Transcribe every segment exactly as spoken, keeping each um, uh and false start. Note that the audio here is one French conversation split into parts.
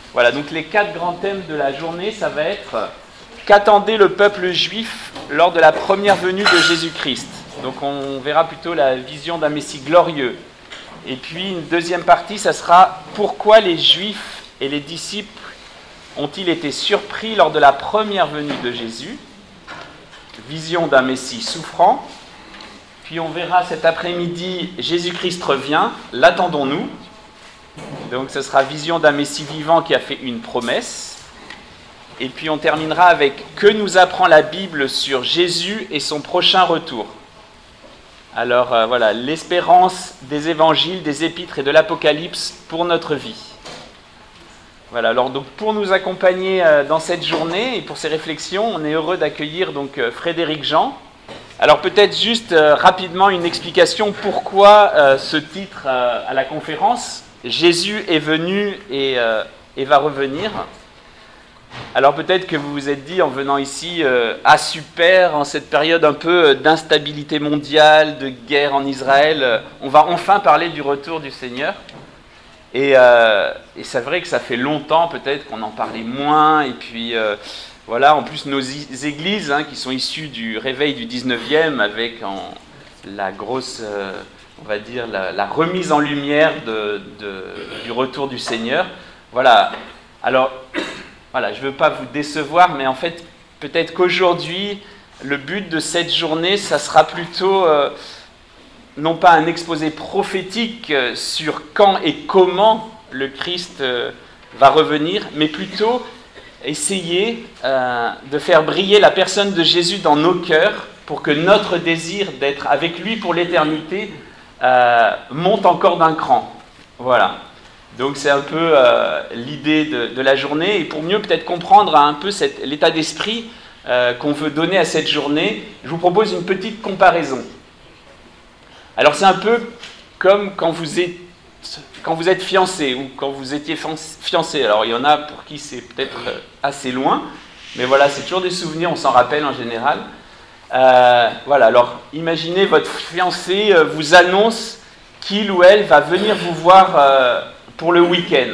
Voilà, donc les quatre grands thèmes de la journée, ça va être « Qu'attendait le peuple juif lors de la première venue de Jésus-Christ ?» Donc on verra plutôt la vision d'un Messie glorieux. Et puis une deuxième partie, ça sera « Pourquoi les Juifs et les disciples ont-ils été surpris lors de la première venue de Jésus ?» Vision d'un Messie souffrant. Puis on verra cet après-midi « Jésus-Christ revient, l'attendons-nous ?» Donc ce sera vision d'un Messie vivant qui a fait une promesse. Et puis on terminera avec « Que nous apprend la Bible sur Jésus et son prochain retour ?» Alors euh, voilà, l'espérance des évangiles, des épîtres et de l'Apocalypse pour notre vie. Voilà, alors donc pour nous accompagner euh, dans cette journée et pour ces réflexions, on est heureux d'accueillir donc euh, Frédéric Jean. Alors peut-être juste euh, rapidement une explication pourquoi euh, ce titre euh, à la conférence. Jésus est venu et, euh, et va revenir. Alors peut-être que vous vous êtes dit en venant ici, euh, ah super, en cette période un peu d'instabilité mondiale, de guerre en Israël, euh, on va enfin parler du retour du Seigneur. Et, euh, et c'est vrai que ça fait longtemps peut-être qu'on en parlait moins. Et puis euh, voilà, en plus nos églises hein, qui sont issues du réveil du dix-neuvième avec en, la grosse... Euh, on va dire, la, la remise en lumière de, de, du retour du Seigneur. Voilà. Alors, voilà, je ne veux pas vous décevoir, mais en fait, peut-être qu'aujourd'hui, le but de cette journée, ça sera plutôt, euh, non pas un exposé prophétique sur quand et comment le Christ euh, va revenir, mais plutôt essayer euh, de faire briller la personne de Jésus dans nos cœurs pour que notre désir d'être avec lui pour l'éternité Euh, monte encore d'un cran. Voilà. Donc c'est un peu euh, l'idée de, de la journée. Et pour mieux peut-être comprendre un peu cette, l'état d'esprit euh, qu'on veut donner à cette journée, je vous propose une petite comparaison. Alors c'est un peu comme quand vous êtes, quand vous êtes fiancé ou quand vous étiez fiancé. Alors il y en a pour qui c'est peut-être assez loin, mais voilà, c'est toujours des souvenirs, on s'en rappelle en général. Euh, voilà, alors imaginez votre fiancé euh, vous annonce qu'il ou elle va venir vous voir euh, pour le week-end.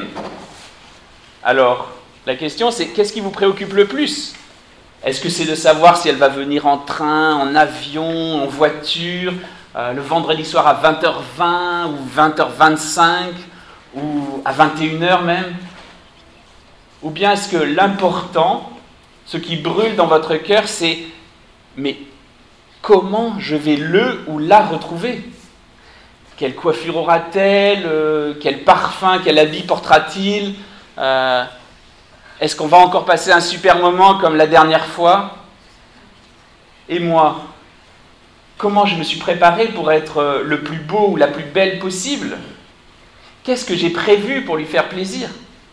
Alors, la question c'est qu'est-ce qui vous préoccupe le plus ? Est-ce que c'est de savoir si elle va venir en train, en avion, en voiture, euh, le vendredi soir à vingt heures vingt ou vingt heures vingt-cinq ou à vingt et une heures même ? Ou bien est-ce que l'important, ce qui brûle dans votre cœur, c'est mais comment je vais le ou la retrouver ? Quelle coiffure aura-t-elle ? euh, Quel parfum, quel habit portera-t-il ? euh, Est-ce qu'on va encore passer un super moment comme la dernière fois ? Et moi, comment je me suis préparé pour être le plus beau ou la plus belle possible ? Qu'est-ce que j'ai prévu pour lui faire plaisir ?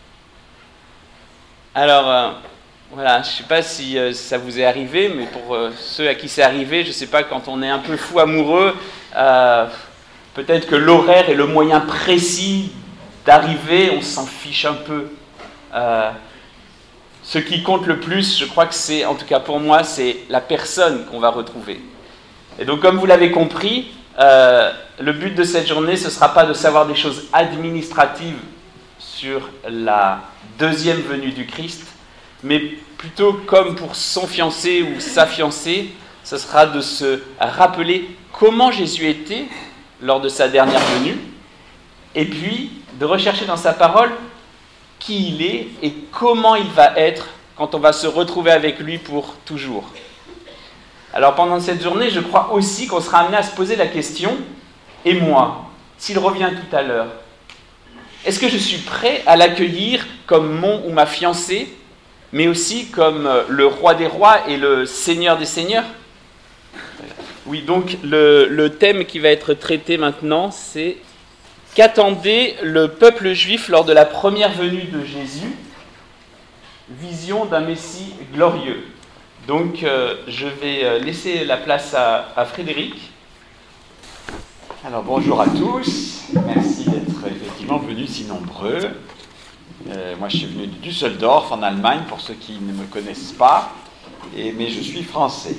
Alors... Euh, Voilà, je ne sais pas si euh, ça vous est arrivé, mais pour euh, ceux à qui c'est arrivé, je ne sais pas, quand on est un peu fou amoureux, euh, peut-être que l'horaire est le moyen précis d'arriver, on s'en fiche un peu. Euh, ce qui compte le plus, je crois que c'est, en tout cas pour moi, c'est la personne qu'on va retrouver. Et donc, comme vous l'avez compris, euh, le but de cette journée, ce ne sera pas de savoir des choses administratives sur la deuxième venue du Christ, mais plutôt comme pour son fiancé ou sa fiancée, ce sera de se rappeler comment Jésus était lors de sa dernière venue, et puis de rechercher dans sa parole qui il est et comment il va être quand on va se retrouver avec lui pour toujours. Alors pendant cette journée, je crois aussi qu'on sera amené à se poser la question, et moi, s'il revient tout à l'heure, est-ce que je suis prêt à l'accueillir comme mon ou ma fiancée, mais aussi comme le roi des rois et le seigneur des seigneurs ? Oui, donc le, le thème qui va être traité maintenant, c'est « Qu'attendait le peuple juif lors de la première venue de Jésus ? Vision d'un Messie glorieux ». Donc euh, je vais laisser la place à, à Frédéric. Alors bonjour à tous, merci d'être effectivement venus si nombreux. Euh, moi, je suis venu de Düsseldorf, en Allemagne, pour ceux qui ne me connaissent pas, et, mais je suis français.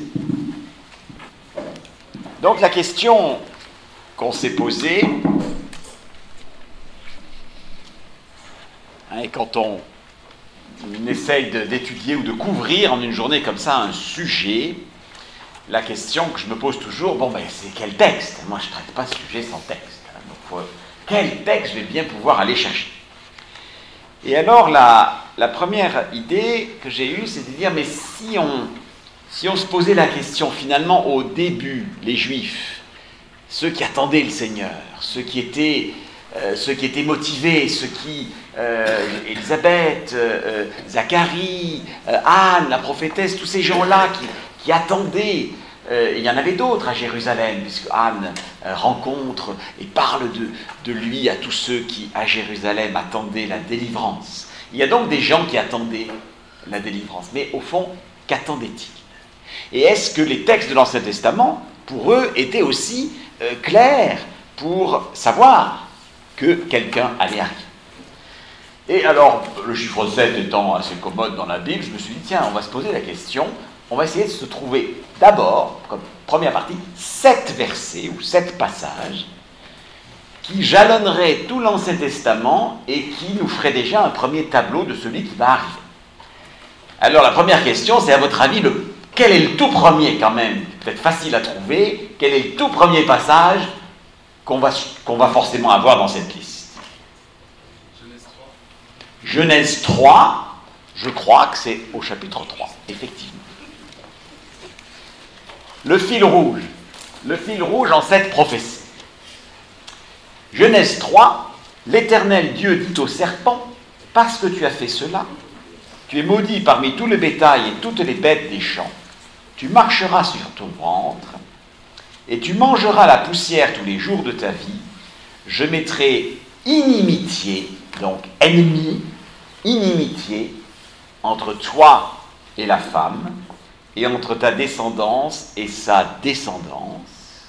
Donc, la question qu'on s'est posée, hein, et quand on on essaye de, d'étudier ou de couvrir en une journée comme ça un sujet, la question que je me pose toujours, bon ben c'est quel texte? Moi je ne traite pas ce sujet sans texte. Hein, donc faut, quel texte je vais bien pouvoir aller chercher? Et alors la, la première idée que j'ai eue, c'est de dire, mais si on, si on se posait la question finalement au début, les Juifs, ceux qui attendaient le Seigneur, ceux qui étaient, euh, ceux qui étaient motivés, ceux qui, euh, Élisabeth, euh, Zacharie, euh, Anne, la prophétesse, tous ces gens-là qui, qui attendaient, euh, il y en avait d'autres à Jérusalem, puisque Anne euh, rencontre et parle de, de lui à tous ceux qui, à Jérusalem, attendaient la délivrance. Il y a donc des gens qui attendaient la délivrance, mais au fond, qu'attendaient-ils? Et est-ce que les textes de l'Ancien Testament, pour eux, étaient aussi euh, clairs pour savoir que quelqu'un allait arriver? Et alors, le chiffre sept étant assez commode dans la Bible, je me suis dit, tiens, on va se poser la question, on va essayer de se trouver d'abord, comme première partie, sept versets ou sept passages qui jalonneraient tout l'Ancien Testament et qui nous feraient déjà un premier tableau de celui qui va arriver. Alors, la première question, c'est à votre avis, le, quel est le tout premier, quand même, peut-être facile à trouver, quel est le tout premier passage qu'on va, qu'on va forcément avoir dans cette liste? Genèse trois. Genèse trois, je crois que c'est au chapitre trois, effectivement. Le fil rouge, le fil rouge en cette prophétie. Genèse trois, l'Éternel Dieu dit au serpent, parce que tu as fait cela, tu es maudit parmi tout le bétail et toutes les bêtes des champs. Tu marcheras sur ton ventre et tu mangeras la poussière tous les jours de ta vie. Je mettrai inimitié, donc ennemi, inimitié, entre toi et la femme, et entre ta descendance et sa descendance.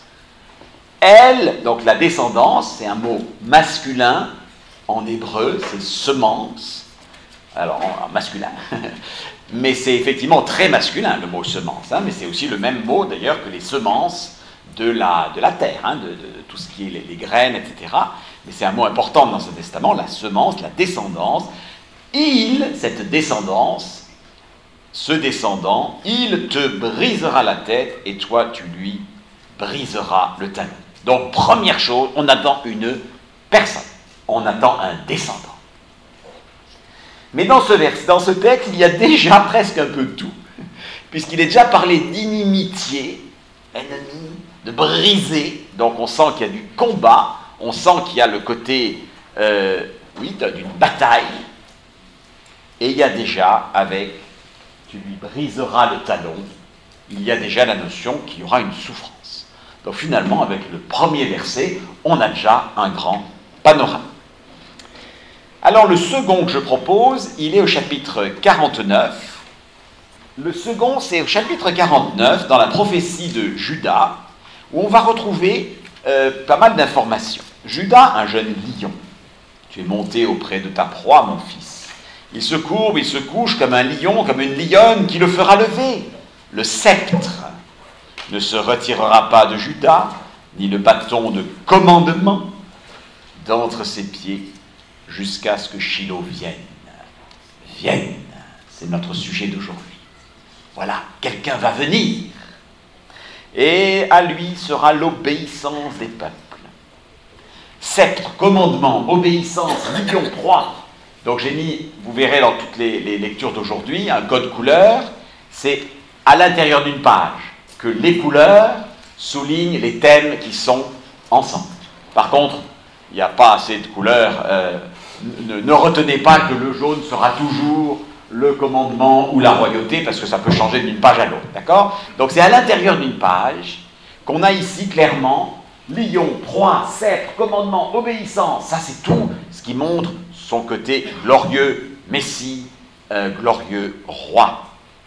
Elle, donc la descendance, c'est un mot masculin, en hébreu, c'est semence, alors en, en masculin, mais c'est effectivement très masculin le mot semence, hein, mais c'est aussi le même mot d'ailleurs que les semences de la, de la terre, hein, de, de, de tout ce qui est les, les graines, et cetera. Mais c'est un mot important dans ce testament, la semence, la descendance. Il, cette descendance, ce descendant, il te brisera la tête et toi tu lui briseras le talon. Donc première chose, on attend une personne, on attend un descendant. Mais dans ce vers, dans ce texte, il y a déjà presque un peu tout, puisqu'il est déjà parlé d'inimitié, ennemi, de briser. Donc on sent qu'il y a du combat, on sent qu'il y a le côté, euh, oui, d'une bataille. Et il y a déjà avec tu lui briseras le talon, il y a déjà la notion qu'il y aura une souffrance. Donc finalement, avec le premier verset, on a déjà un grand panorama. Alors le second que je propose, il est au chapitre quarante-neuf. Le second, c'est au chapitre quarante-neuf, dans la prophétie de Judas, où on va retrouver euh, pas mal d'informations. Judas, un jeune lion. Tu es monté auprès de ta proie, mon fils. Il se courbe, il se couche comme un lion, comme une lionne qui le fera lever. Le sceptre ne se retirera pas de Judas, ni le bâton de commandement d'entre ses pieds, jusqu'à ce que Shiloh vienne. Vienne, c'est notre sujet d'aujourd'hui. Voilà, quelqu'un va venir. Et à lui sera l'obéissance des peuples. Sceptre, commandement, obéissance, lion, proie. Donc j'ai mis, vous verrez dans toutes les, les lectures d'aujourd'hui, un code couleur. C'est à l'intérieur d'une page que les couleurs soulignent les thèmes qui sont ensemble. Par contre, il n'y a pas assez de couleurs. Euh, ne, ne retenez pas que le jaune sera toujours le commandement ou la royauté, parce que ça peut changer d'une page à l'autre. D'accord ? Donc c'est à l'intérieur d'une page qu'on a ici clairement lion, proie, sceptre, commandement, obéissance. Ça c'est tout ce qui montre son côté glorieux Messie, euh, glorieux roi.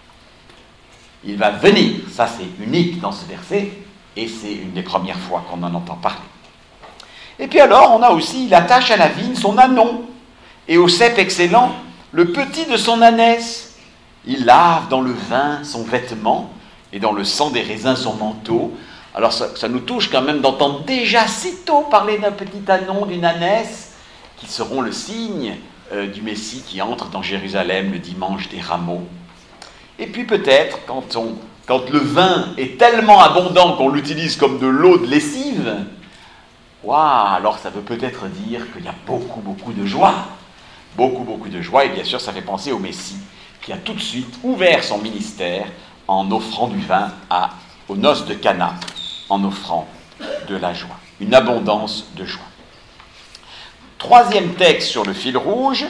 Il va venir, ça c'est unique dans ce verset, et c'est une des premières fois qu'on en entend parler. Et puis alors, on a aussi, il attache à la vigne son ânon, et au cep excellent, le petit de son ânesse. Il lave dans le vin son vêtement, et dans le sang des raisins son manteau. Alors ça, ça nous touche quand même d'entendre déjà si tôt parler d'un petit ânon, d'une ânesse, qui seront le signe euh, du Messie qui entre dans Jérusalem le dimanche des Rameaux. Et puis peut-être, quand, on, quand le vin est tellement abondant qu'on l'utilise comme de l'eau de lessive, waouh, alors ça veut peut-être dire qu'il y a beaucoup, beaucoup de joie. Beaucoup, beaucoup de joie. Et bien sûr, ça fait penser au Messie qui a tout de suite ouvert son ministère en offrant du vin à, aux noces de Cana, en offrant de la joie. Une abondance de joie. Troisième texte sur le fil rouge.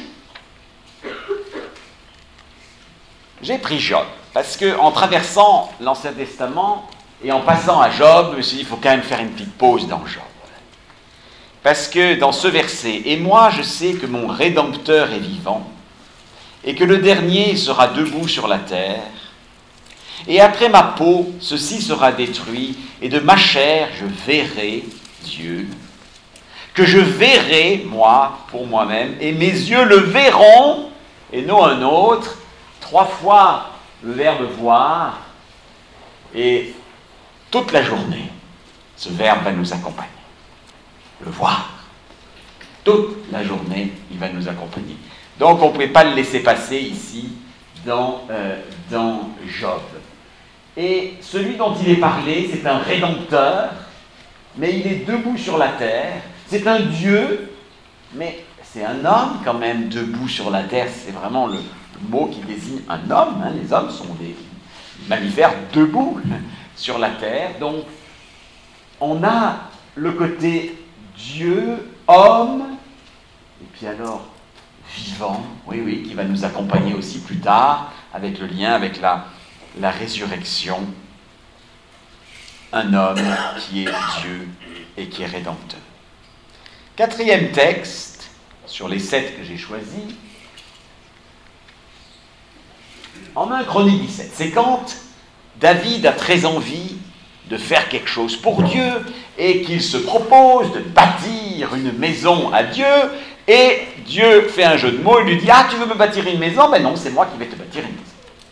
J'ai pris Job, parce qu'en traversant l'Ancien Testament et en passant à Job, je me suis dit, il faut quand même faire une petite pause dans Job. Parce que dans ce verset, « Et moi, je sais que mon Rédempteur est vivant, et que le dernier sera debout sur la terre, et après ma peau, ceci sera détruit, et de ma chair, je verrai Dieu, que je verrai, moi, pour moi-même, et mes yeux le verront, et non un autre. » Trois fois le verbe voir, et toute la journée, ce verbe va nous accompagner. Le voir. Toute la journée, il va nous accompagner. Donc, on ne pouvait pas le laisser passer ici dans, euh, dans Job. Et celui dont il est parlé, c'est un rédempteur, mais il est debout sur la terre. C'est un Dieu, mais c'est un homme quand même debout sur la terre. C'est vraiment le... Le mot qui désigne un homme, hein, les hommes sont des mammifères debout sur la terre. Donc, on a le côté Dieu, homme, et puis alors vivant, oui, oui, qui va nous accompagner aussi plus tard, avec le lien avec la, la résurrection. Un homme qui est Dieu et qui est rédempteur. Quatrième texte, sur les sept que j'ai choisis, en un Chronique dix-sept, c'est quand David a très envie de faire quelque chose pour Dieu et qu'il se propose de bâtir une maison à Dieu et Dieu fait un jeu de mots et lui dit « Ah, tu veux me bâtir une maison ? Ben non, c'est moi qui vais te bâtir une maison. »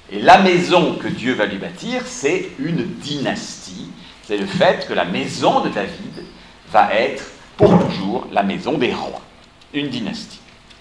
Et la maison que Dieu va lui bâtir, c'est une dynastie. C'est le fait que la maison de David va être pour toujours la maison des rois. Une dynastie.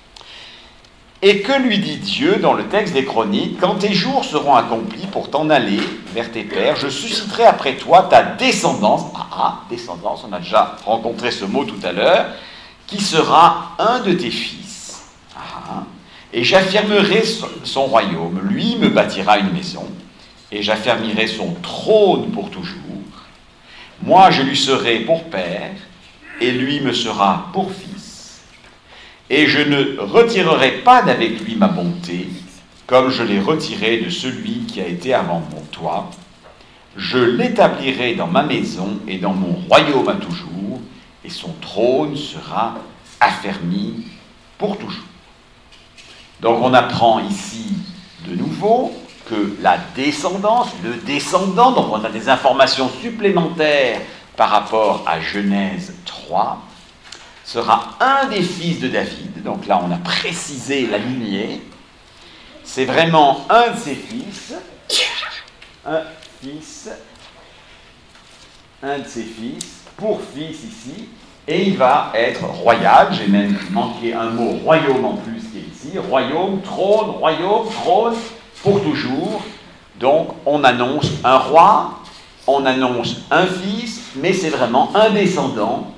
Et que lui dit Dieu dans le texte des Chroniques ? Quand tes jours seront accomplis pour t'en aller vers tes pères, je susciterai après toi ta descendance. Ah, ah, descendance, on a déjà rencontré ce mot tout à l'heure, qui sera un de tes fils. Ah, et j'affirmerai son royaume. Lui me bâtira une maison, et j'affermirai son trône pour toujours. Moi, je lui serai pour père, et lui me sera pour fils. Et je ne retirerai pas d'avec lui ma bonté, comme je l'ai retirée de celui qui a été avant mon toit. Je l'établirai dans ma maison et dans mon royaume à toujours, et son trône sera affermi pour toujours. Donc on apprend ici de nouveau que la descendance, le descendant, donc on a des informations supplémentaires par rapport à Genèse trois, sera un des fils de David. Donc là, on a précisé la lignée. C'est vraiment un de ses fils. Un fils. Un de ses fils. Pour fils ici. Et il va être royal. J'ai même manqué un mot royaume en plus qui est ici. Royaume, trône, royaume, trône, pour toujours. Donc, on annonce un roi. On annonce un fils. Mais c'est vraiment un descendant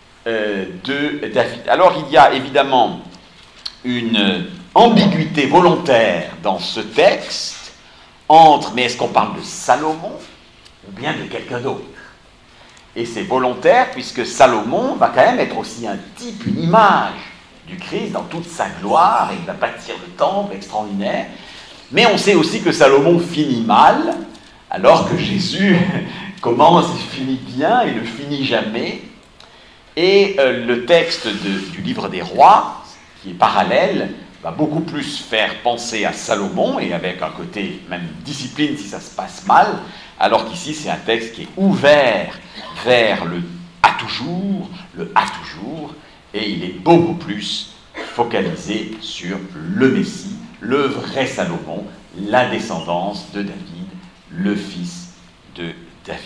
de David. Alors il y a évidemment une ambiguïté volontaire dans ce texte entre, mais est-ce qu'on parle de Salomon ou bien de quelqu'un d'autre ? Et c'est volontaire puisque Salomon va quand même être aussi un type, une image du Christ dans toute sa gloire, et il va bâtir le temple extraordinaire. Mais on sait aussi que Salomon finit mal, alors que Jésus commence et finit bien et ne finit jamais. Et euh, le texte de, du livre des rois, qui est parallèle, va beaucoup plus faire penser à Salomon, et avec un côté même discipline si ça se passe mal, alors qu'ici c'est un texte qui est ouvert vers le à toujours, le à toujours, et il est beaucoup plus focalisé sur le Messie, le vrai Salomon, la descendance de David, le fils de David.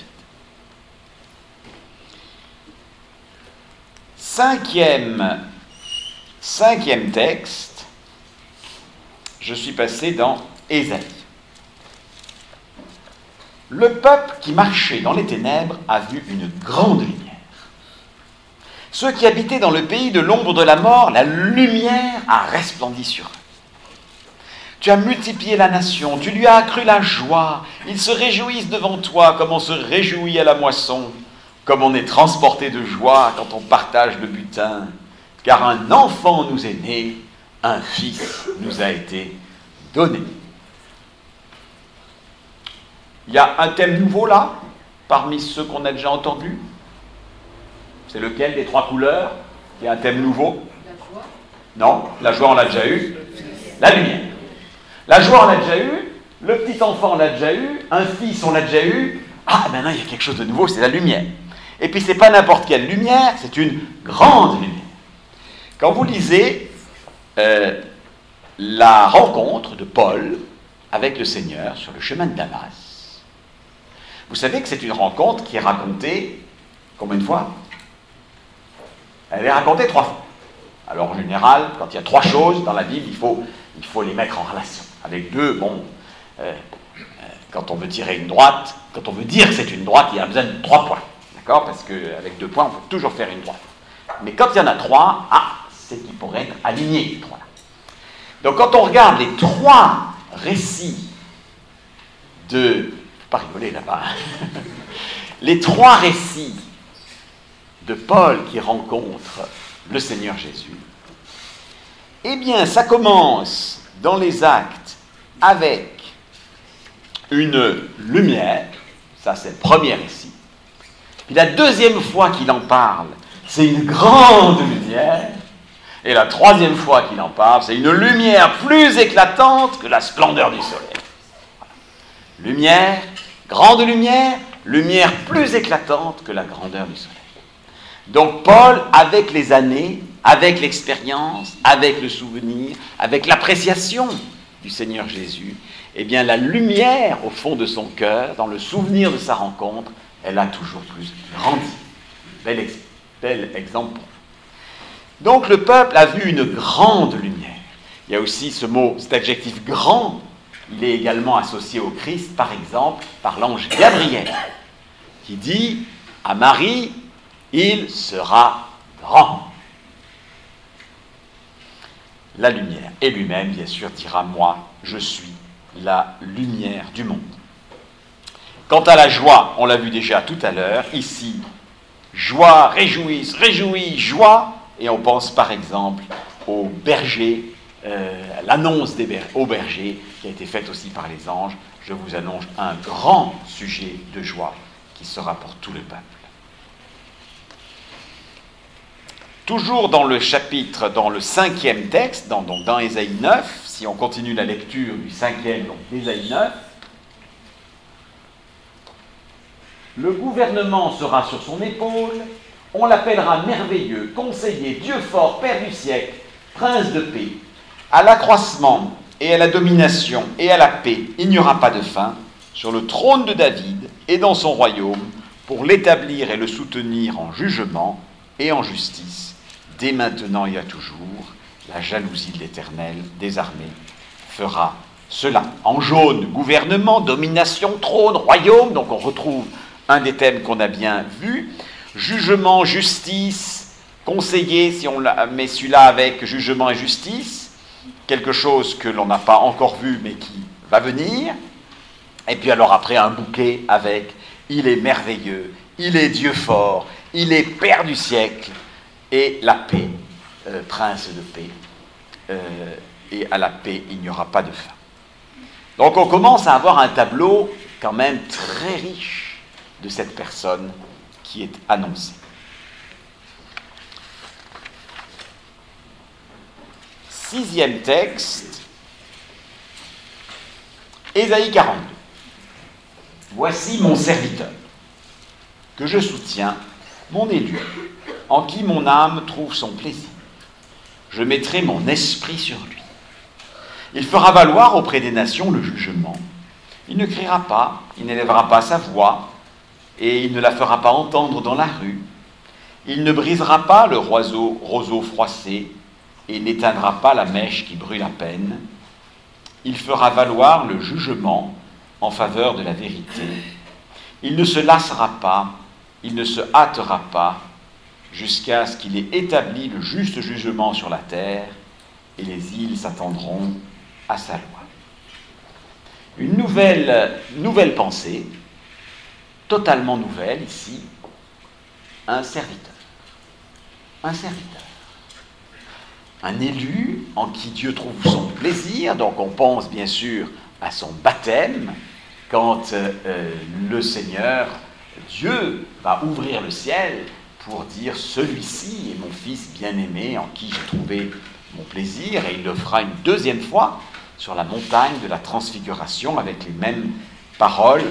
Cinquième Cinquième texte, je suis passé dans Ésaïe. Le peuple qui marchait dans les ténèbres a vu une grande lumière. Ceux qui habitaient dans le pays de l'ombre de la mort, la lumière a resplendi sur eux. Tu as multiplié la nation, tu lui as accru la joie. Ils se réjouissent devant toi comme on se réjouit à la moisson, comme on est transporté de joie quand on partage le butin. Car un enfant nous est né, un fils nous a été donné. Il y a un thème nouveau là, parmi ceux qu'on a déjà entendus. C'est lequel des trois couleurs? Il y a un thème nouveau? La joie. Non, la joie on l'a déjà eu. La lumière. La joie on l'a déjà eu. Le petit enfant on l'a déjà eu. Un fils on l'a déjà eu. Ah, maintenant il y a quelque chose de nouveau, c'est la lumière. Et puis c'est pas n'importe quelle lumière, c'est une grande lumière. Quand vous lisez euh, la rencontre de Paul avec le Seigneur sur le chemin de Damas, vous savez que c'est une rencontre qui est racontée combien de fois? Elle est racontée trois fois. Alors en général, quand il y a trois choses dans la Bible, il faut, il faut les mettre en relation. Avec deux, bon, euh, euh, quand on veut tirer une droite, quand on veut dire que c'est une droite, il y a besoin de trois points. D'accord? Parce qu'avec deux points, on peut toujours faire une droite. Mais quand il y en a trois, ah, c'est qu'ils pourraient être alignés, ces trois-là. Donc quand on regarde les trois récits de... Faut pas rigoler là-bas. Les trois récits de Paul qui rencontre le Seigneur Jésus, eh bien, ça commence dans les Actes avec une lumière, ça c'est le premier récit. Puis la deuxième fois qu'il en parle, c'est une grande lumière. Et la troisième fois qu'il en parle, c'est une lumière plus éclatante que la splendeur du soleil. Voilà. Lumière, grande lumière, lumière plus éclatante que la grandeur du soleil. Donc Paul, avec les années, avec l'expérience, avec le souvenir, avec l'appréciation du Seigneur Jésus, eh bien la lumière au fond de son cœur, dans le souvenir de sa rencontre, elle a toujours plus grandi. Bel, ex- bel exemple pour nous. Donc le peuple a vu une grande lumière. Il y a aussi ce mot, cet adjectif grand, il est également associé au Christ, par exemple, par l'ange Gabriel, qui dit à Marie, il sera grand. La lumière. Et lui-même, bien sûr, dira, moi, je suis la lumière du monde. Quant à la joie, on l'a vu déjà tout à l'heure, ici, joie, réjouisse, réjouis, joie, et on pense par exemple au berger, euh, l'annonce des ber- aux bergers, qui a été faite aussi par les anges. Je vous annonce un grand sujet de joie qui sera pour tout le peuple. Toujours dans le chapitre, dans le cinquième texte, dans, donc dans Ésaïe neuf, si on continue la lecture du cinquième, donc d'Ésaïe neuf, le gouvernement sera sur son épaule, on l'appellera merveilleux, conseiller, Dieu fort, Père du siècle, prince de paix. À l'accroissement et à la domination et à la paix, il n'y aura pas de fin sur le trône de David et dans son royaume pour l'établir et le soutenir en jugement et en justice. Dès maintenant et à toujours, la jalousie de l'Éternel des armées fera cela. En jaune, gouvernement, domination, trône, royaume. Donc on retrouve un des thèmes qu'on a bien vu. Jugement, justice, conseiller, si on met celui-là avec jugement et justice. Quelque chose que l'on n'a pas encore vu, mais qui va venir. Et puis alors après, un bouquet avec « Il est merveilleux, il est Dieu fort, il est Père du siècle ». Et la paix, euh, prince de paix, euh, et à la paix, il n'y aura pas de fin. Donc on commence à avoir un tableau quand même très riche de cette personne qui est annoncée. Sixième texte, Ésaïe quarante-deux. Voici mon serviteur, que je soutiens, mon élu, en qui mon âme trouve son plaisir. Je mettrai mon esprit sur lui. Il fera valoir auprès des nations le jugement. Il ne criera pas, il n'élèvera pas sa voix, et il ne la fera pas entendre dans la rue. Il ne brisera pas le roseau, roseau froissé, et n'éteindra pas la mèche qui brûle à peine. Il fera valoir le jugement en faveur de la vérité. Il ne se lassera pas, il ne se hâtera pas, jusqu'à ce qu'il ait établi le juste jugement sur la terre, et les îles s'attendront à sa loi. Une nouvelle, nouvelle pensée, totalement nouvelle ici, un serviteur. Un serviteur. Un élu en qui Dieu trouve son plaisir, donc on pense bien sûr à son baptême, quand euh, le Seigneur, Dieu, va ouvrir le ciel pour dire « Celui-ci est mon fils bien-aimé en qui j'ai trouvé mon plaisir », et il le fera une deuxième fois sur la montagne de la transfiguration avec les mêmes paroles.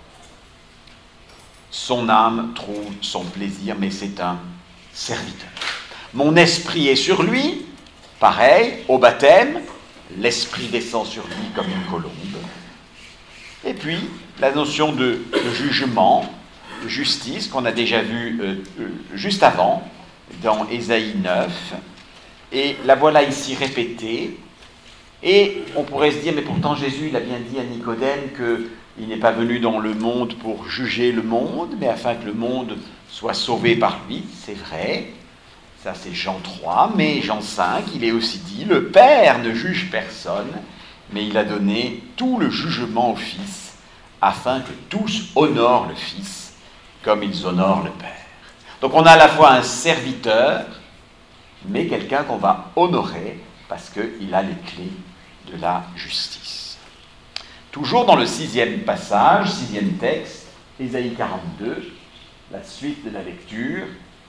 Son âme trouve son plaisir, mais c'est un serviteur. Mon esprit est sur lui, pareil, au baptême, l'esprit descend sur lui comme une colombe. Et puis, la notion de, de jugement, de justice, qu'on a déjà vu euh, euh, juste avant, dans Ésaïe neuf, et la voilà ici répétée. Et on pourrait se dire, mais pourtant Jésus, il a bien dit à Nicodème qu'il n'est pas venu dans le monde pour juger le monde, mais afin que le monde soit sauvé par lui. C'est vrai, ça c'est Jean trois, mais Jean cinq, il est aussi dit, le Père ne juge personne, mais il a donné tout le jugement au Fils, afin que tous honorent le Fils, comme ils honorent le Père. Donc on a à la fois un serviteur, mais quelqu'un qu'on va honorer, parce qu'il a les clés de la justice. Toujours dans le sixième passage, sixième texte, Ésaïe quarante-deux, la suite de la lecture.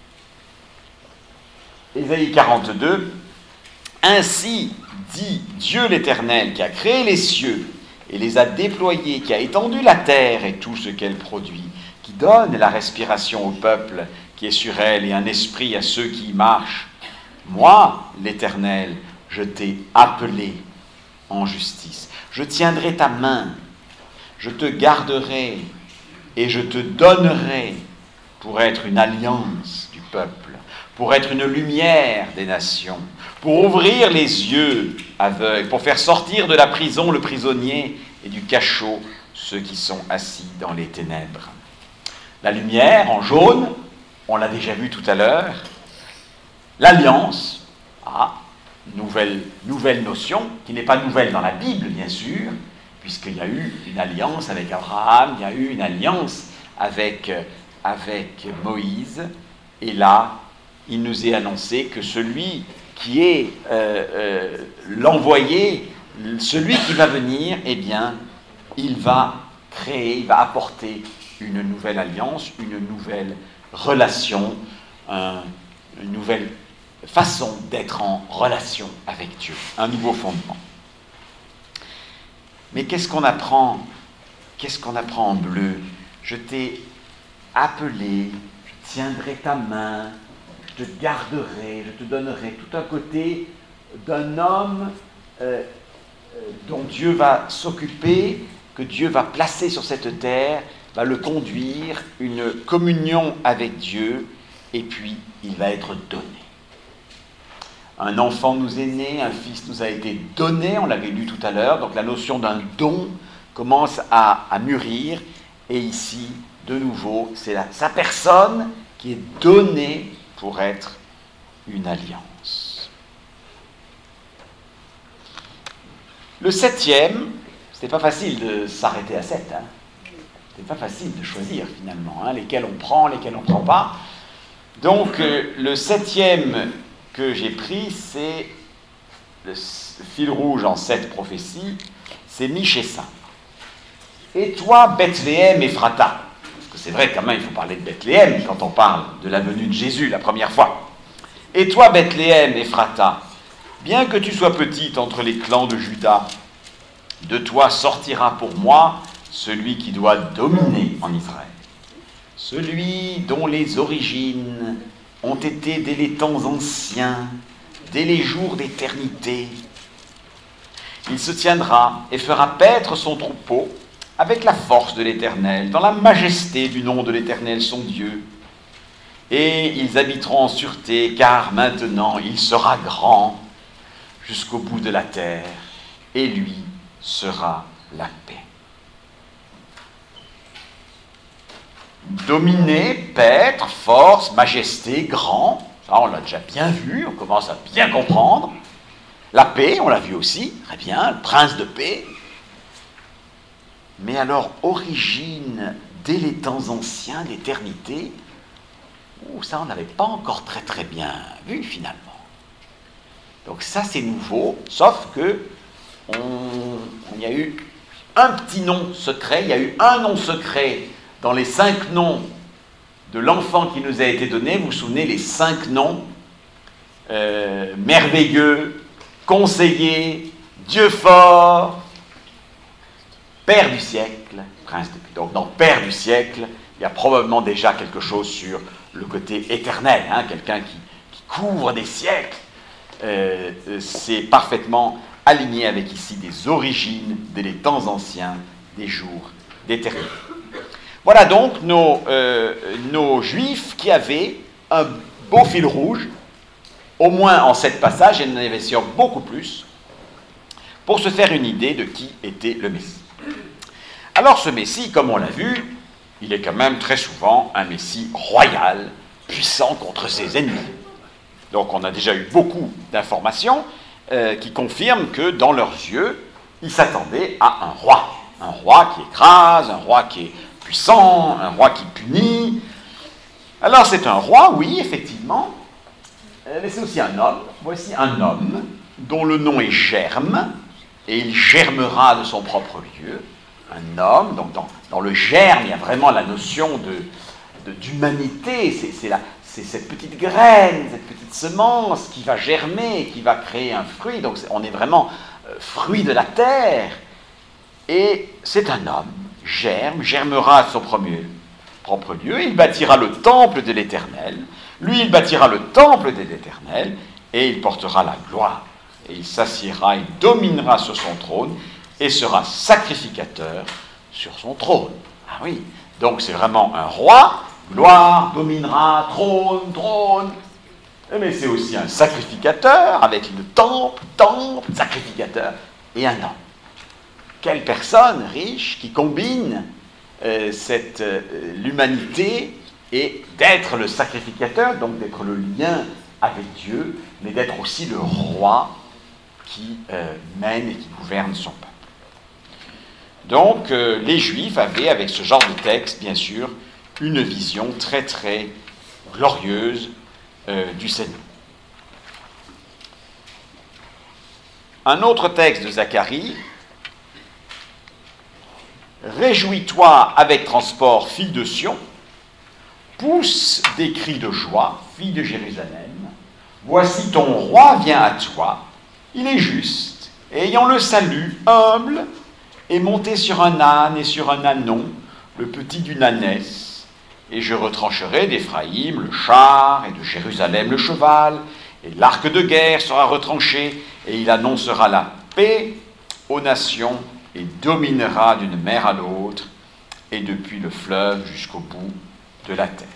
Ésaïe quarante-deux, « Ainsi dit Dieu l'Éternel, qui a créé les cieux et les a déployés, qui a étendu la terre et tout ce qu'elle produit, qui donne la respiration au peuple qui est sur elle et un esprit à ceux qui y marchent. Moi, l'Éternel, je t'ai appelé en justice. Je tiendrai ta main, je te garderai et je te donnerai pour être une alliance du peuple, pour être une lumière des nations, pour ouvrir les yeux aveugles, pour faire sortir de la prison le prisonnier et du cachot ceux qui sont assis dans les ténèbres. » La lumière, en jaune, on l'a déjà vu tout à l'heure. L'alliance, ah, nouvelle, nouvelle notion, qui n'est pas nouvelle dans la Bible, bien sûr, puisqu'il y a eu une alliance avec Abraham, il y a eu une alliance avec, avec Moïse, et là, il nous est annoncé que celui qui est euh, euh, l'envoyé, celui qui va venir, eh bien, il va créer, il va apporter une nouvelle alliance, une nouvelle relation, un, une nouvelle façon d'être en relation avec Dieu, un nouveau fondement. Mais qu'est-ce qu'on apprend? Qu'est-ce qu'on apprend en bleu? Je t'ai appelé, je tiendrai ta main, je te garderai, je te donnerai tout un côté d'un homme euh, euh, dont Dieu va s'occuper, que Dieu va placer sur cette terre, va le conduire, une communion avec Dieu, et puis il va être donné. Un enfant nous est né, un fils nous a été donné, on l'avait lu tout à l'heure, donc la notion d'un don commence à, à mûrir, et ici, de nouveau, c'est la, sa personne qui est donnée pour être une alliance. Le septième, c'était pas facile de s'arrêter à sept, hein. C'est pas facile de choisir finalement, hein, lesquels on prend, lesquels on ne prend pas. Donc euh, le septième que j'ai pris, c'est le fil rouge en sept prophéties, c'est Michessin. Et toi, Bethléem Ephrata, parce que c'est vrai quand même, il faut parler de Bethléem quand on parle de la venue de Jésus la première fois. Et toi, Bethléem Ephrata, bien que tu sois petite entre les clans de Juda, de toi sortira pour moi celui qui doit dominer en Israël, celui dont les origines ont été dès les temps anciens, dès les jours d'éternité. Il se tiendra et fera paître son troupeau avec la force de l'Éternel, dans la majesté du nom de l'Éternel son Dieu. Et ils habiteront en sûreté, car maintenant il sera grand, jusqu'au bout de la terre, et lui sera la paix. Dominer, paître, force, majesté, grand, ça on l'a déjà bien vu, on commence à bien comprendre. La paix, on l'a vu aussi, très bien, le prince de paix. Mais alors, origine dès les temps anciens, l'éternité, oh, ça on n'avait pas encore très très bien vu finalement. Donc ça c'est nouveau, sauf que on, il y a eu un petit nom secret, il y a eu un nom secret dans les cinq noms de l'enfant qui nous a été donné. Vous vous souvenez, les cinq noms, euh, merveilleux, conseiller, Dieu fort, Père du siècle, prince de paix. Donc dans Père du siècle, il y a probablement déjà quelque chose sur le côté éternel, hein, quelqu'un qui, qui couvre des siècles. Euh, c'est parfaitement aligné avec ici des origines, dès les temps anciens, des jours d'éternité. Voilà donc nos, euh, nos Juifs qui avaient un beau fil rouge, au moins en sept passages, et il y en avait sûr beaucoup plus, pour se faire une idée de qui était le Messie. Alors ce Messie, comme on l'a vu, il est quand même très souvent un Messie royal, puissant contre ses ennemis. Donc on a déjà eu beaucoup d'informations euh, qui confirment que dans leurs yeux, ils s'attendaient à un roi. Un roi qui écrase, un roi qui est puissant, un roi qui punit. Alors c'est un roi, oui, effectivement, mais c'est aussi un homme. Voici un homme dont le nom est Germe, et il germera de son propre lieu. Un homme, donc dans, dans le germe, il y a vraiment la notion de, de, d'humanité, c'est, c'est, la, c'est cette petite graine, cette petite semence qui va germer, qui va créer un fruit, donc on est vraiment euh, fruit de la terre. Et c'est un homme, germe, germera de son premier, propre lieu, il bâtira le temple de l'Éternel, lui il bâtira le temple de l'Éternel, et il portera la gloire, et il s'assiera, il dominera sur son trône, et sera sacrificateur sur son trône. Ah oui, donc c'est vraiment un roi, gloire, dominera, trône, trône, mais c'est aussi un sacrificateur, avec le temple, temple, sacrificateur, et un homme. Quelle personne riche qui combine euh, cette, euh, l'humanité et d'être le sacrificateur, donc d'être le lien avec Dieu, mais d'être aussi le roi qui euh, mène et qui gouverne son peuple. Donc euh, les Juifs avaient, avec ce genre de texte, bien sûr, une vision très très glorieuse euh, du Seigneur. Un autre texte de Zacharie: Réjouis-toi avec transport, fille de Sion, pousse des cris de joie, fille de Jérusalem. Voici ton roi vient à toi, il est juste, et ayant le salut, humble, et monté sur un âne et sur un ânon, le petit d'une ânesse. Et je retrancherai d'Éphraïm le char, et de Jérusalem le cheval, et l'arc de guerre sera retranché, et il annoncera la paix aux nations, et dominera d'une mer à l'autre, et depuis le fleuve jusqu'au bout de la terre.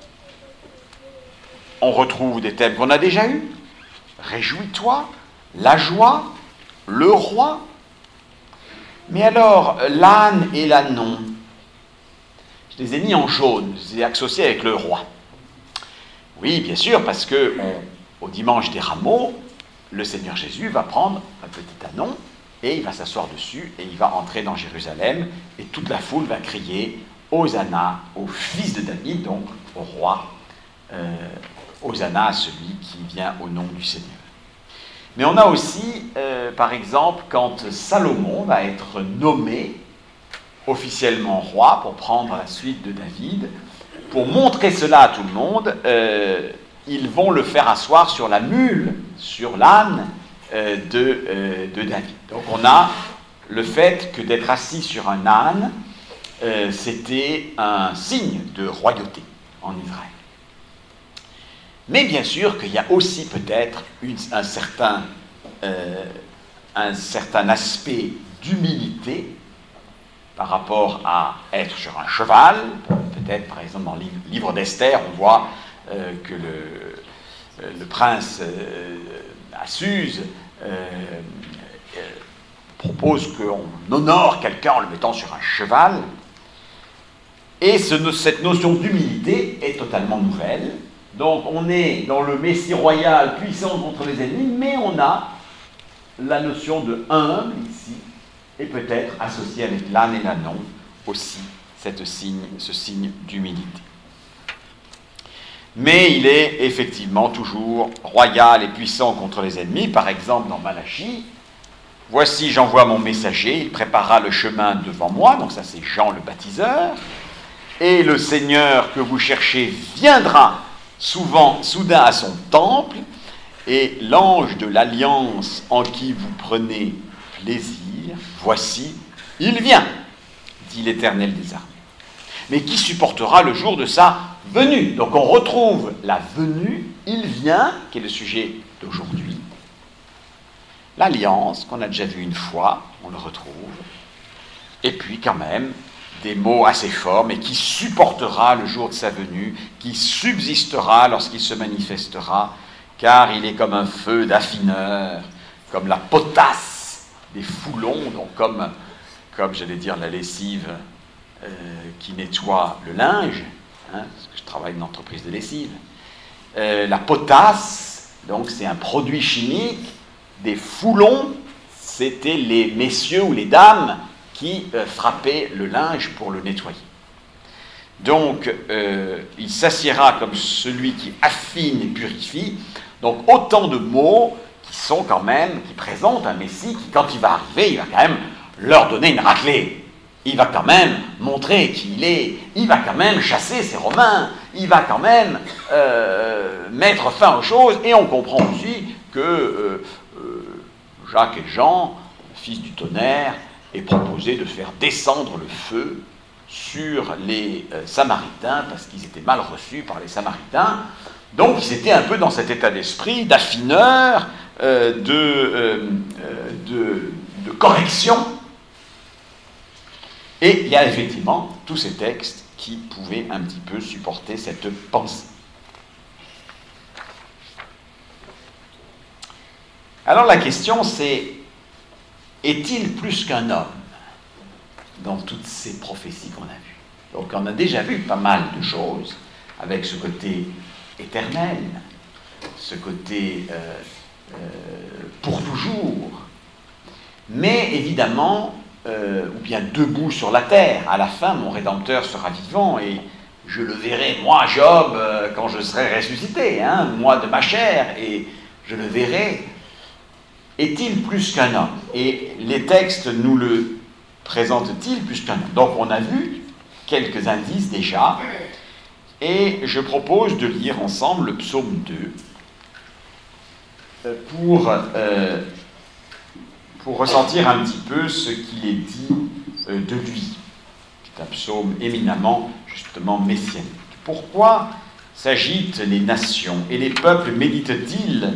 On retrouve des thèmes qu'on a déjà eus. Réjouis-toi, la joie, le roi. Mais alors, l'âne et l'ânon, je les ai mis en jaune, je les ai associés avec le roi. Oui, bien sûr, parce que on, au dimanche des rameaux, le Seigneur Jésus va prendre un petit ânon, et il va s'asseoir dessus, et il va entrer dans Jérusalem, et toute la foule va crier « Hosanna au fils de David », donc au roi, euh, Hosanna à celui qui vient au nom du Seigneur. Mais on a aussi, euh, par exemple, quand Salomon va être nommé officiellement roi pour prendre la suite de David, pour montrer cela à tout le monde, euh, ils vont le faire asseoir sur la mule, sur l'âne, De, euh, de David. Donc on a le fait que d'être assis sur un âne, euh, c'était un signe de royauté en Israël. Mais bien sûr qu'il y a aussi peut-être une, un, certain, euh, un certain aspect d'humilité par rapport à être sur un cheval. Peut-être, par exemple, dans le livre d'Esther, on voit euh, que le, le prince euh, Assuse euh, euh, propose qu'on honore quelqu'un en le mettant sur un cheval. Et ce, cette notion d'humilité est totalement nouvelle. Donc on est dans le Messie royal puissant contre les ennemis, mais on a la notion de humble ici, et peut-être associé avec l'âne et l'ânon aussi cette signe, ce signe d'humilité. Mais il est effectivement toujours royal et puissant contre les ennemis. Par exemple, dans Malachie, « Voici, j'envoie mon messager, il préparera le chemin devant moi. » Donc ça, c'est Jean le baptiseur. « Et le Seigneur que vous cherchez viendra souvent, soudain à son temple, et l'ange de l'alliance en qui vous prenez plaisir, voici, il vient, dit l'Éternel des armées. Mais qui supportera le jour de sa venue ?» Donc on retrouve la venue, il vient, qui est le sujet d'aujourd'hui. L'alliance, qu'on a déjà vu une fois, on le retrouve. Et puis quand même, des mots assez forts, mais qui supportera le jour de sa venue, qui subsistera lorsqu'il se manifestera, car il est comme un feu d'affineur, comme la potasse des foulons, donc comme, comme j'allais dire, la lessive euh, qui nettoie le linge, hein, parce que je travaille dans une entreprise de lessive. Euh, la potasse, donc c'est un produit chimique. Des foulons, c'était les messieurs ou les dames qui euh, frappaient le linge pour le nettoyer. Donc, euh, il s'assiera comme celui qui affine et purifie. Donc, autant de mots qui sont quand même, qui présentent un Messie qui, quand il va arriver, il va quand même leur donner une raclée. Il va quand même montrer qui il est. Il va quand même chasser ces Romains. Il va quand même euh, mettre fin aux choses. Et on comprend aussi que euh, euh, Jacques et Jean, fils du tonnerre, aient proposé de faire descendre le feu sur les euh, Samaritains, parce qu'ils étaient mal reçus par les Samaritains. Donc ils étaient un peu dans cet état d'esprit, d'affineur, euh, de, euh, de, de correction. Et il y a effectivement tous ces textes qui pouvaient un petit peu supporter cette pensée. Alors la question c'est, est-il plus qu'un homme dans toutes ces prophéties qu'on a vues? Donc on a déjà vu pas mal de choses avec ce côté éternel, ce côté euh, euh, pour toujours, mais évidemment, euh, ou bien debout sur la terre, à la fin mon Rédempteur sera vivant et je le verrai, moi Job, euh, quand je serai ressuscité, hein, moi de ma chair, et je le verrai. Est-il plus qu'un homme? Et les textes nous le présentent-ils plus qu'un homme? Donc on a vu quelques indices déjà, et je propose de lire ensemble le psaume deux pour, euh, pour ressentir un petit peu ce qu'il est dit euh, de lui. C'est un psaume éminemment, justement, messianique. Pourquoi s'agitent les nations et les peuples méditent-ils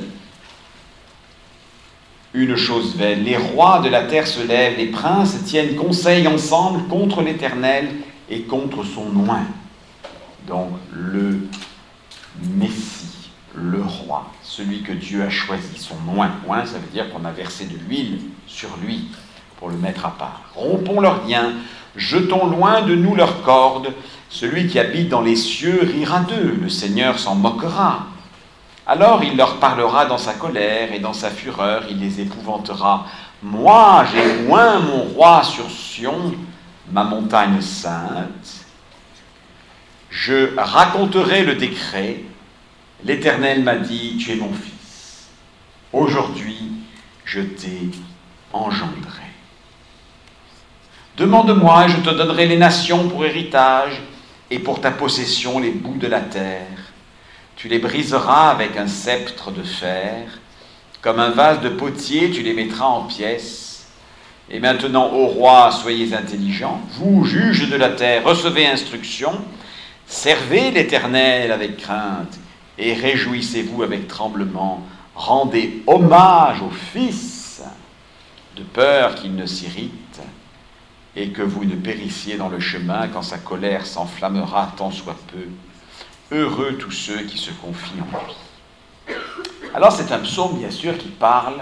une chose vaine? Les rois de la terre se lèvent, les princes tiennent conseil ensemble contre l'Éternel et contre son oint. Donc le Messie, le roi, celui que Dieu a choisi, son oint. Oint, ça veut dire qu'on a versé de l'huile sur lui pour le mettre à part. Rompons leurs liens, jetons loin de nous leurs cordes. Celui qui habite dans les cieux rira d'eux, le Seigneur s'en moquera. Alors il leur parlera dans sa colère et dans sa fureur, il les épouvantera. Moi, j'ai oint mon roi sur Sion, ma montagne sainte. Je raconterai le décret. L'Éternel m'a dit, tu es mon fils. Aujourd'hui, je t'ai engendré. Demande-moi et je te donnerai les nations pour héritage et pour ta possession les bouts de la terre. Tu les briseras avec un sceptre de fer. Comme un vase de potier, tu les mettras en pièces. Et maintenant, ô roi, soyez intelligents. Vous, juges de la terre, recevez instruction. Servez l'Éternel avec crainte et réjouissez-vous avec tremblement. Rendez hommage au Fils, de peur qu'il ne s'irrite et que vous ne périssiez dans le chemin quand sa colère s'enflammera tant soit peu. Heureux tous ceux qui se confient en lui. Alors c'est un psaume bien sûr qui parle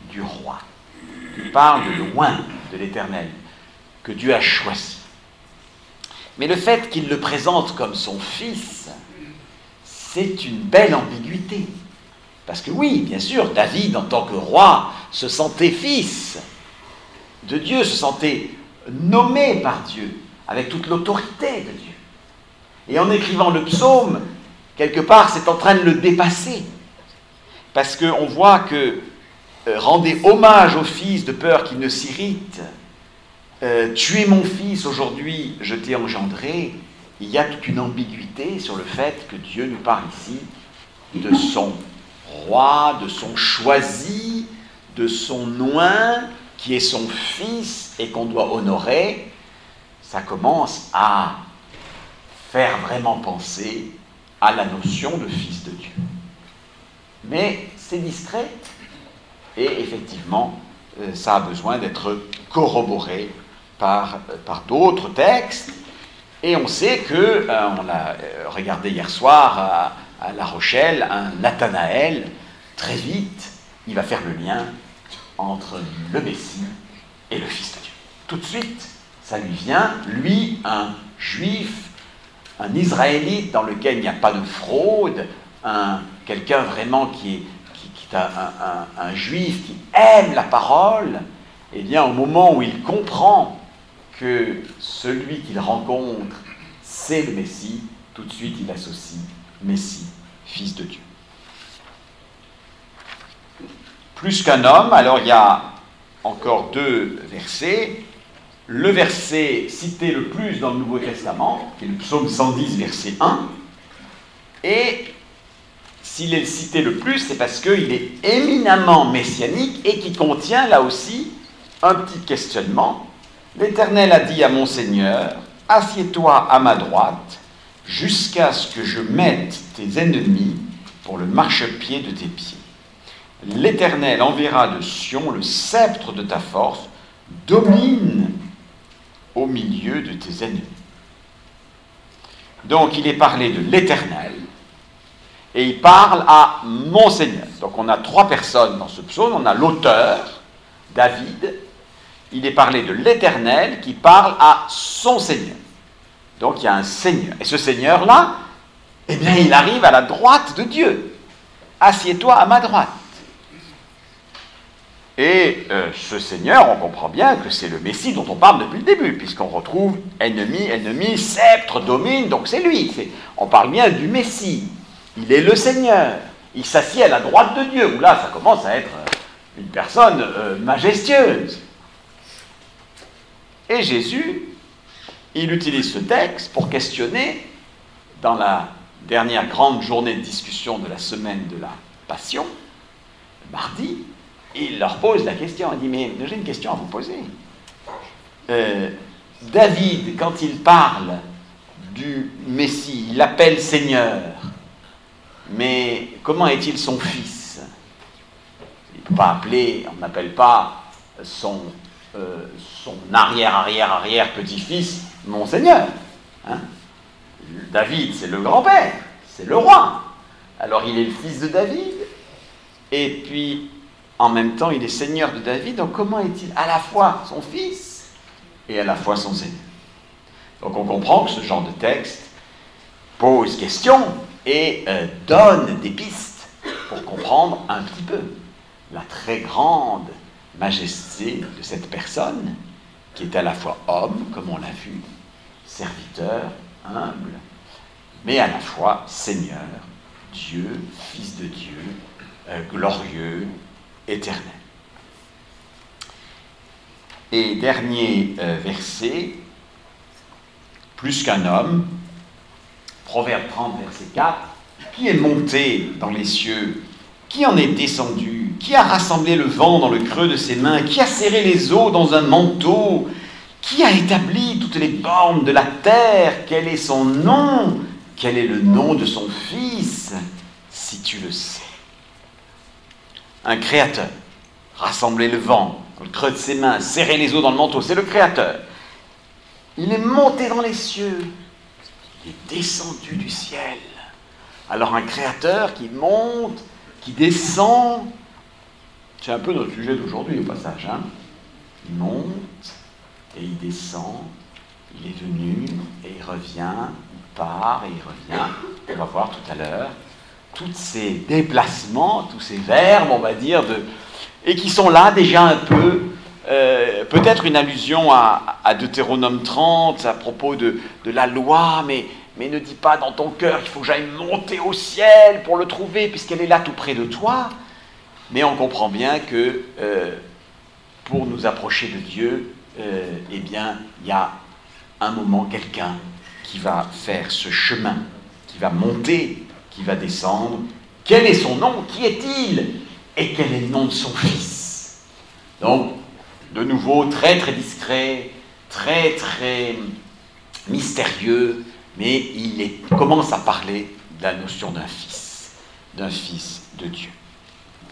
du roi. Il parle de loin de l'Éternel, que Dieu a choisi. Mais le fait qu'il le présente comme son fils, c'est une belle ambiguïté. Parce que oui, bien sûr, David, en tant que roi, se sentait fils de Dieu, se sentait nommé par Dieu, avec toute l'autorité de Dieu. Et en écrivant le psaume, quelque part, c'est en train de le dépasser. Parce qu'on voit que euh, rendez hommage au fils de peur qu'il ne s'irrite. Euh, tu es mon fils, aujourd'hui je t'ai engendré. Il y a toute une ambiguïté sur le fait que Dieu nous parle ici de son roi, de son choisi, de son oint, qui est son fils et qu'on doit honorer. Ça commence à faire vraiment penser à la notion de fils de Dieu. Mais c'est discret et effectivement, euh, ça a besoin d'être corroboré par, euh, par d'autres textes. Et on sait que, euh, on l'a euh, regardé hier soir à, à La Rochelle, un Nathanaël, très vite, il va faire le lien entre le Messie et le Fils de Dieu. Tout de suite, ça lui vient, lui, un juif, un Israélite dans lequel il n'y a pas de fraude, un, quelqu'un vraiment qui est, qui, qui est un, un, un juif qui aime la parole, eh bien, au moment où il comprend que celui qu'il rencontre, c'est le Messie, tout de suite il associe Messie, Fils de Dieu. Plus qu'un homme, alors il y a encore deux versets. Le verset cité le plus dans le Nouveau Testament, qui est le psaume cent dix, verset un, et s'il est cité le plus, c'est parce qu'il est éminemment messianique et qui contient là aussi un petit questionnement. L'Éternel a dit à mon Seigneur, « Assieds-toi à ma droite, jusqu'à ce que je mette tes ennemis pour le marchepied de tes pieds. L'Éternel enverra de Sion le sceptre de ta force, domine au milieu de tes ennemis. » Donc il est parlé de l'Éternel, et il parle à mon Seigneur. Donc on a trois personnes dans ce psaume. On a l'auteur, David. Il est parlé de l'Éternel qui parle à son Seigneur. Donc il y a un Seigneur. Et ce Seigneur-là, eh bien il arrive à la droite de Dieu. Assieds-toi à ma droite. Et euh, ce Seigneur, on comprend bien que c'est le Messie dont on parle depuis le début, puisqu'on retrouve ennemi, ennemi, sceptre, domine, donc c'est lui. C'est, on parle bien du Messie. Il est le Seigneur. Il s'assied à la droite de Dieu, où là, ça commence à être une personne euh, majestueuse. Et Jésus, il utilise ce texte pour questionner, dans la dernière grande journée de discussion de la semaine de la Passion, mardi, il leur pose la question. Il dit, mais j'ai une question à vous poser. Euh, David, quand il parle du Messie, il l'appelle Seigneur. Mais comment est-il son fils? Il ne peut pas appeler, on n'appelle pas son, euh, son arrière-arrière-arrière-petit-fils mon Seigneur. Hein? David, c'est le grand-père, c'est le roi. Alors il est le fils de David, et puis en même temps il est Seigneur de David, donc comment est-il à la fois son fils et à la fois son Seigneur? Donc on comprend que ce genre de texte pose question et euh, donne des pistes pour comprendre un petit peu la très grande majesté de cette personne qui est à la fois homme, comme on l'a vu, serviteur, humble, mais à la fois Seigneur, Dieu, Fils de Dieu, euh, glorieux, éternel. Et dernier euh, verset, plus qu'un homme, Proverbe trente, verset quatre, qui est monté dans les cieux, qui en est descendu, qui a rassemblé le vent dans le creux de ses mains, qui a serré les eaux dans un manteau, qui a établi toutes les bornes de la terre, quel est son nom, quel est le nom de son fils, si tu le sais. Un créateur, rassembler le vent dans le creux de ses mains, serrer les eaux dans le manteau, c'est le créateur. Il est monté dans les cieux, il est descendu du ciel. Alors un créateur qui monte, qui descend, C'est un peu notre sujet d'aujourd'hui au passage. Hein. Il monte et il descend, il est venu et il revient, il part et il revient. On va voir tout à l'heure tous ces déplacements, tous ces verbes, on va dire, de, et qui sont là déjà un peu, euh, peut-être une allusion à, à Deutéronome trente, à propos de, de la loi, mais, mais ne dis pas dans ton cœur qu'il faut que j'aille monter au ciel pour le trouver, puisqu'elle est là tout près de toi. Mais on comprend bien que euh, pour nous approcher de Dieu, euh, eh bien, il y a un moment quelqu'un qui va faire ce chemin, qui va monter, qui va descendre. Quel est son nom? Qui est-il? Et quel est le nom de son fils? Donc, de nouveau, très très discret, très très mystérieux, mais il est, commence à parler de la notion d'un fils, d'un fils de Dieu.